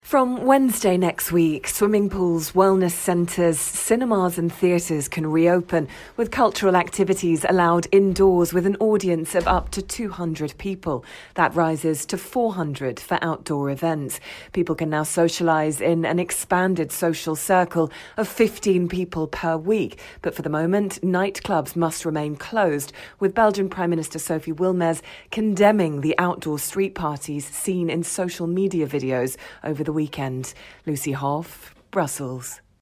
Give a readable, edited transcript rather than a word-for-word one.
From Wednesday next week, swimming pools, wellness centres, cinemas and theatres can reopen, with cultural activities allowed indoors with an audience of up to 200 people. That rises to 400 for outdoor events. People can now socialise in an expanded social circle of 15 people per week. But for the moment, nightclubs must remain closed, with Belgian Prime Minister Sophie Wilmès condemning the outdoor street parties seen in social media videos over the weekend. Lucy Hoff, Brussels.